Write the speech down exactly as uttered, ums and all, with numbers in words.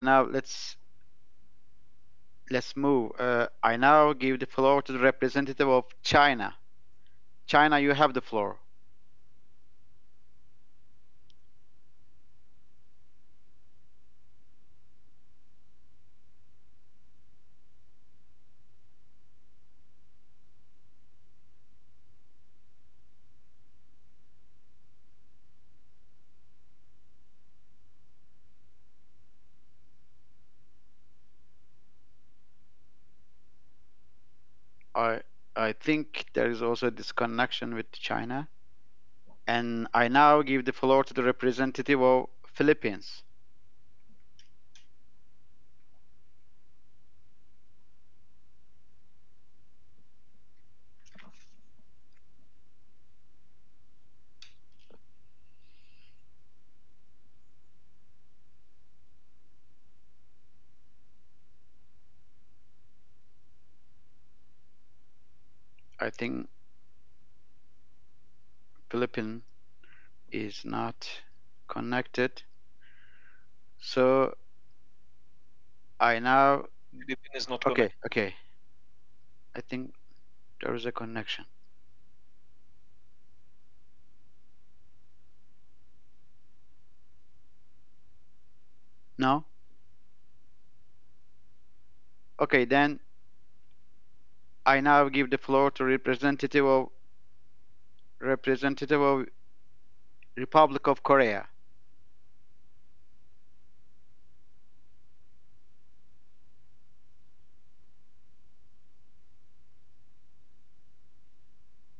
Now let's let's move. Uh, I now give the floor to the representative of China. China, you have the floor. I I think there is also a disconnection with China. And I now give the floor to the representative of Philippines. I think Philippines is not connected. So I now Philippine is not okay, connected. okay. I think there is a connection. No? Okay, then I now give the floor to representative of representative of Republic of Korea.